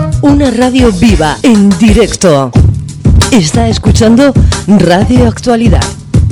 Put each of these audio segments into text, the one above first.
Una radio viva, en directo. Está escuchando Radio Actualidad.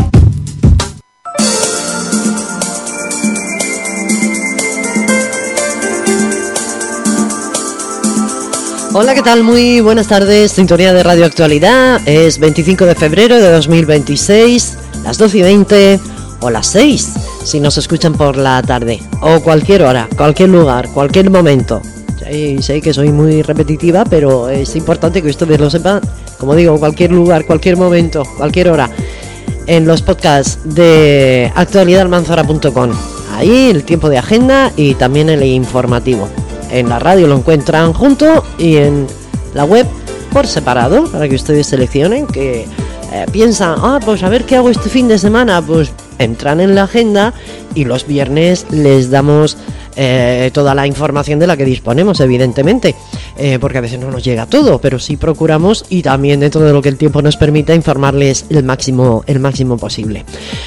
Hola, ¿qué tal? Muy buenas tardes, sintonía de Radio Actualidad. Es 25 de febrero de 2026, las 12:20 o las 6, si nos escuchan por la tarde. O cualquier hora, cualquier lugar, cualquier momento. Sé que soy muy repetitiva, pero es importante que ustedes lo sepan. Como digo, cualquier lugar, cualquier momento, cualquier hora. En los podcasts de actualidadalmanzora.com. Ahí el tiempo de agenda y también el informativo. En la radio lo encuentran junto y en la web por separado, para que ustedes seleccionen, que piensan, pues a ver qué hago este fin de semana. Pues entran en la agenda y los viernes les damos toda la información de la que disponemos, evidentemente, porque a veces no nos llega todo, pero sí procuramos, y también dentro de lo que el tiempo nos permita, informarles el máximo posible.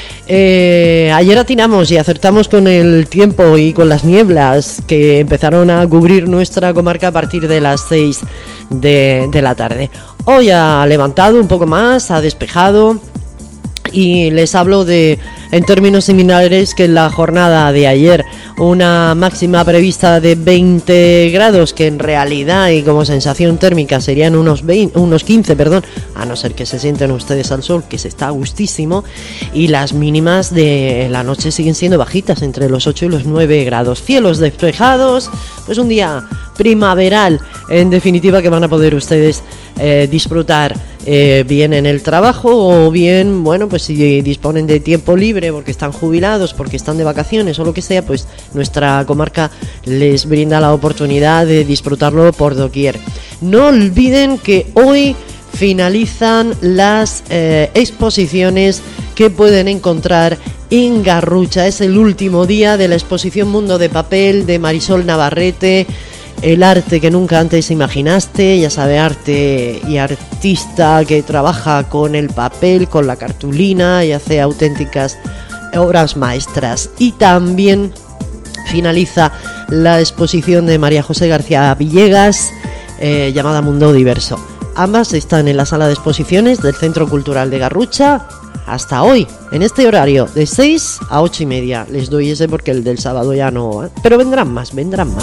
Ayer atinamos y acertamos con el tiempo y con las nieblas que empezaron a cubrir nuestra comarca a partir de las 6 de la tarde. Hoy ha levantado un poco más, ha despejado, y les hablo en términos similares que en la jornada de ayer. Una máxima prevista de 20 grados, que en realidad y como sensación térmica serían unos 15, a no ser que se sienten ustedes al sol, que se está a gustísimo. Y las mínimas de la noche siguen siendo bajitas, entre los 8 y los 9 grados. Cielos despejados, pues un día primaveral, en definitiva, que van a poder ustedes disfrutar bien en el trabajo, o bien, bueno, pues si disponen de tiempo libre porque están jubilados, porque están de vacaciones o lo que sea, pues nuestra comarca les brinda la oportunidad de disfrutarlo por doquier. No olviden que hoy finalizan las exposiciones que pueden encontrar en Garrucha. Es el último día de la exposición Mundo de Papel de Marisol Navarrete. El arte que nunca antes imaginaste, ya sabe, arte y artista que trabaja con el papel, con la cartulina, y hace auténticas obras maestras. Y también finaliza la exposición de María José García Villegas, llamada Mundo Diverso. Ambas están en la sala de exposiciones del Centro Cultural de Garrucha hasta hoy, en este horario, de 6 a 8:30. Les doy ese porque el del sábado ya no, pero vendrán más.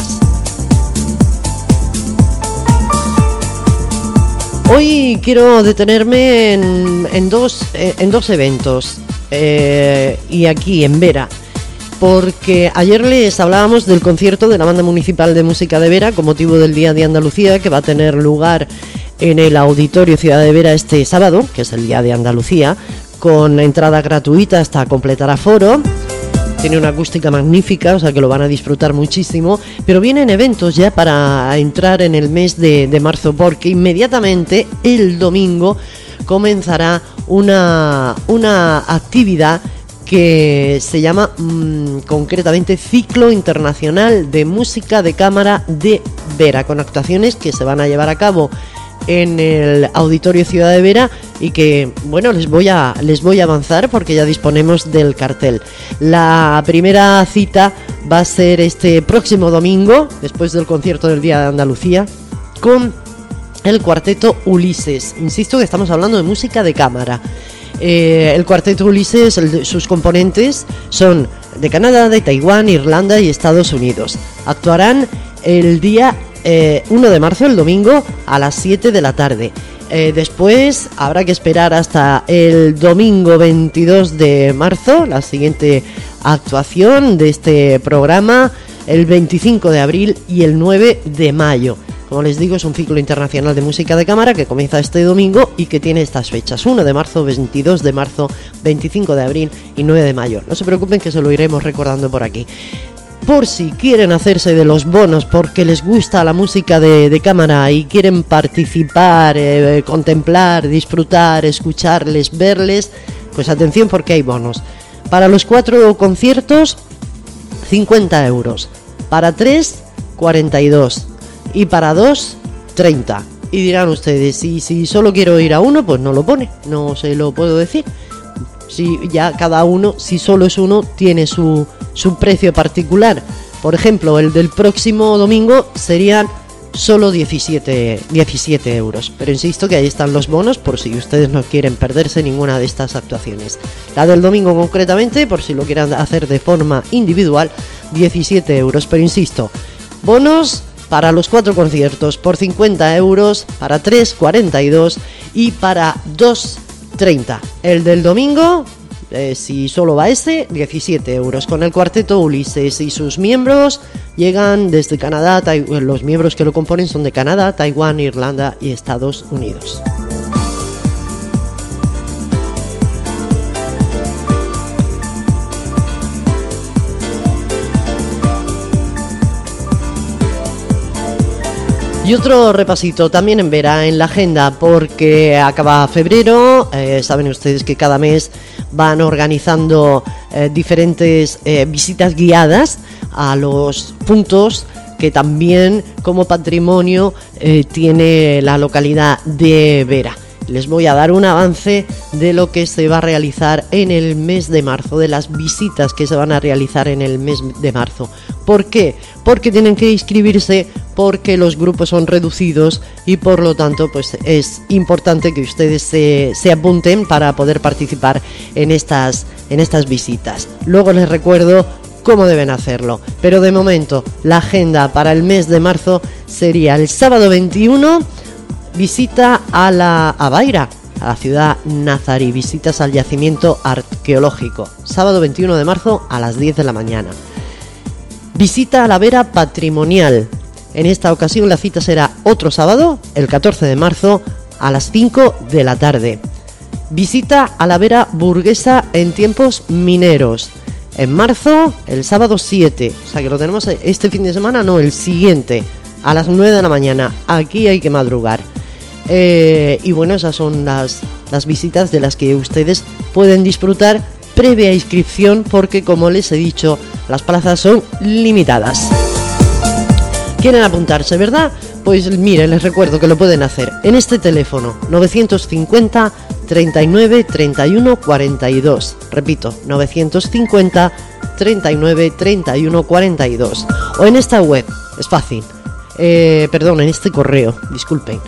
Hoy quiero detenerme en dos eventos, y aquí en Vera, porque ayer les hablábamos del concierto de la Banda Municipal de Música de Vera con motivo del Día de Andalucía, que va a tener lugar en el Auditorio Ciudad de Vera este sábado, que es el Día de Andalucía, con entrada gratuita hasta completar aforo. Tiene una acústica magnífica, o sea que lo van a disfrutar muchísimo. Pero vienen eventos ya para entrar en el mes de marzo, porque inmediatamente el domingo comenzará una actividad que se llama concretamente Ciclo Internacional de Música de Cámara de Vera, con actuaciones que se van a llevar a cabo en el Auditorio Ciudad de Vera, y que, bueno, les voy a avanzar porque ya disponemos del cartel. La primera cita va a ser este próximo domingo, después del concierto del Día de Andalucía, con el cuarteto Ulises. Insisto que estamos hablando de música de cámara. El cuarteto Ulises, sus componentes son de Canadá, de Taiwán, Irlanda y Estados Unidos. Actuarán el día 1 de marzo, el domingo, a las 7 de la tarde. Después habrá que esperar hasta el domingo 22 de marzo, la siguiente actuación de este programa, el 25 de abril y el 9 de mayo. Como les digo, es un ciclo internacional de música de cámara que comienza este domingo y que tiene estas fechas: 1 de marzo, 22 de marzo, 25 de abril y 9 de mayo. No se preocupen, que se lo iremos recordando por aquí. Por si quieren hacerse de los bonos porque les gusta la música de cámara y quieren participar, contemplar, disfrutar, escucharles, verles, pues atención, porque hay bonos. Para los 4 conciertos, 50 euros. Para 3, 42. Y para 2, 30. Y dirán ustedes, si solo quiero ir a uno, pues no lo pone, no se lo puedo decir. Si ya cada uno, si solo es uno, tiene su precio particular. Por ejemplo, el del próximo domingo serían solo 17 euros. Pero insisto que ahí están los bonos por si ustedes no quieren perderse ninguna de estas actuaciones. La del domingo concretamente, por si lo quieren hacer de forma individual, 17 euros. Pero insisto, bonos para los 4 conciertos por 50 euros, para 3, 42 y para 2, 30. El del domingo, si solo va ese, 17 euros. Con el cuarteto Ulises y sus miembros llegan desde Canadá, los miembros que lo componen son de Canadá, Taiwán, Irlanda y Estados Unidos. Y otro repasito también en Vera en la agenda, porque acaba febrero, saben ustedes que cada mes van organizando diferentes visitas guiadas a los puntos que también como patrimonio tiene la localidad de Vera. Les voy a dar un avance de lo que se va a realizar en el mes de marzo, de las visitas que se van a realizar en el mes de marzo. ¿Por qué? Porque tienen que inscribirse, porque los grupos son reducidos y por lo tanto pues es importante que ustedes se apunten para poder participar en estas visitas. Luego les recuerdo cómo deben hacerlo, pero de momento la agenda para el mes de marzo sería el sábado 21, visita a Beira, a la ciudad nazarí, visitas al yacimiento arqueológico, sábado 21 de marzo a las 10 de la mañana. Visita a la Vera patrimonial, en esta ocasión la cita será otro sábado, el 14 de marzo a las 5 de la tarde. Visita a la Vera burguesa en tiempos mineros, en marzo, el sábado 7, o sea que lo tenemos este fin de semana, no, el siguiente, a las 9 de la mañana, aquí hay que madrugar. Y bueno, esas son las visitas de las que ustedes pueden disfrutar previa inscripción, porque como les he dicho, las plazas son limitadas. ¿Quieren apuntarse, verdad? Pues miren, les recuerdo que lo pueden hacer en este teléfono 950 39 31 42. Repito, 950 39 31 42. O en esta web, es fácil. En este correo, disculpen,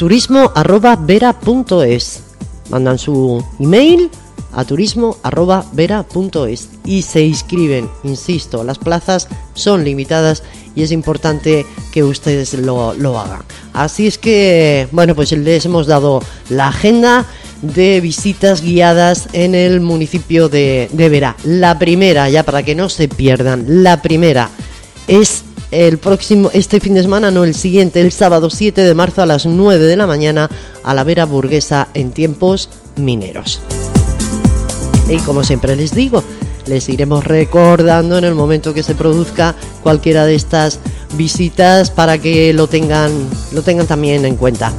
turismo@vera.es. Mandan su email a turismo@vera.es y se inscriben. Insisto, las plazas son limitadas y es importante que ustedes lo hagan. Así es que, bueno, pues les hemos dado la agenda de visitas guiadas en el municipio de Vera. La primera, ya para que no se pierdan, la primera es el próximo, este fin de semana, no, el siguiente, el sábado 7 de marzo a las 9 de la mañana a la Vera burguesa en tiempos mineros. Y como siempre les digo, les iremos recordando en el momento que se produzca cualquiera de estas visitas para que lo tengan también en cuenta.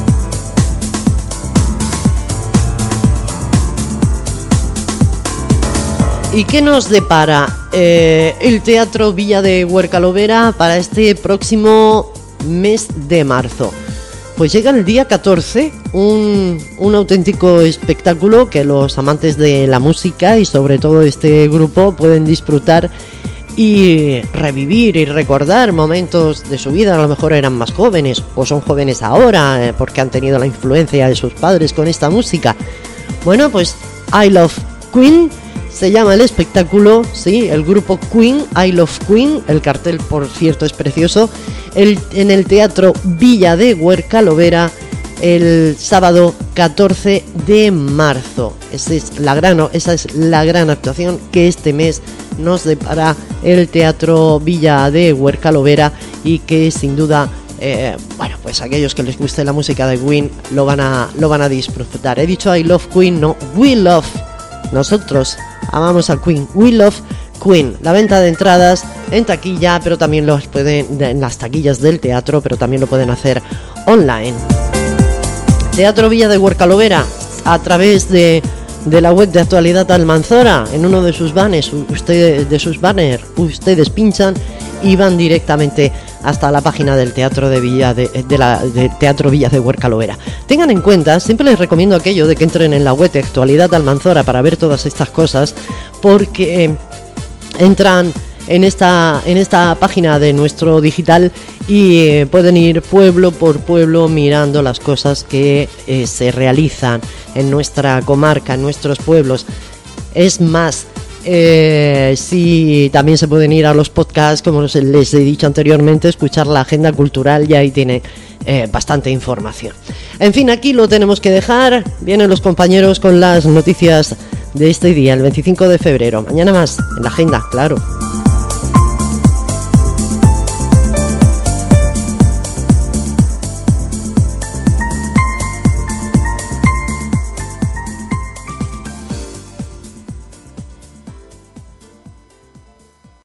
¿Y qué nos depara el Teatro Villa de Huercalovera para este próximo mes de marzo? Pues llega el día 14, un auténtico espectáculo que los amantes de la música y sobre todo este grupo pueden disfrutar y revivir y recordar momentos de su vida. A lo mejor eran más jóvenes o son jóvenes ahora porque han tenido la influencia de sus padres con esta música. Bueno, pues I Love Queen se llama el espectáculo, sí, el grupo Queen, I Love Queen. El cartel, por cierto, es precioso. En el Teatro Villa de Huercalovera el sábado 14 de marzo. Esa es la gran actuación que este mes nos depara el Teatro Villa de Huercalovera y que sin duda, bueno, pues aquellos que les guste la música de Queen lo van a disfrutar. He dicho I Love Queen, no, We Love. Nosotros amamos a Queen, We Love Queen. La venta de entradas en taquilla, pero también los pueden en las taquillas del teatro, pero también lo pueden hacer online. Teatro Villa de Huercalovera, a través de la web de Actualidad Almanzora, en uno de sus banners, ustedes pinchan y van directamente hasta la página del Teatro de Teatro Villa de Huercalovera. Tengan en cuenta, siempre les recomiendo aquello de que entren en la web de Actualidad Almanzora para ver todas estas cosas, porque entran en esta página de nuestro digital y pueden ir pueblo por pueblo mirando las cosas que se realizan en nuestra comarca, en nuestros pueblos. Es más, sí, también se pueden ir a los podcasts, como les he dicho anteriormente, escuchar la agenda cultural y ahí tiene bastante información. En fin, aquí lo tenemos que dejar. Vienen los compañeros con las noticias de este día, el 25 de febrero. Mañana más en la agenda, claro.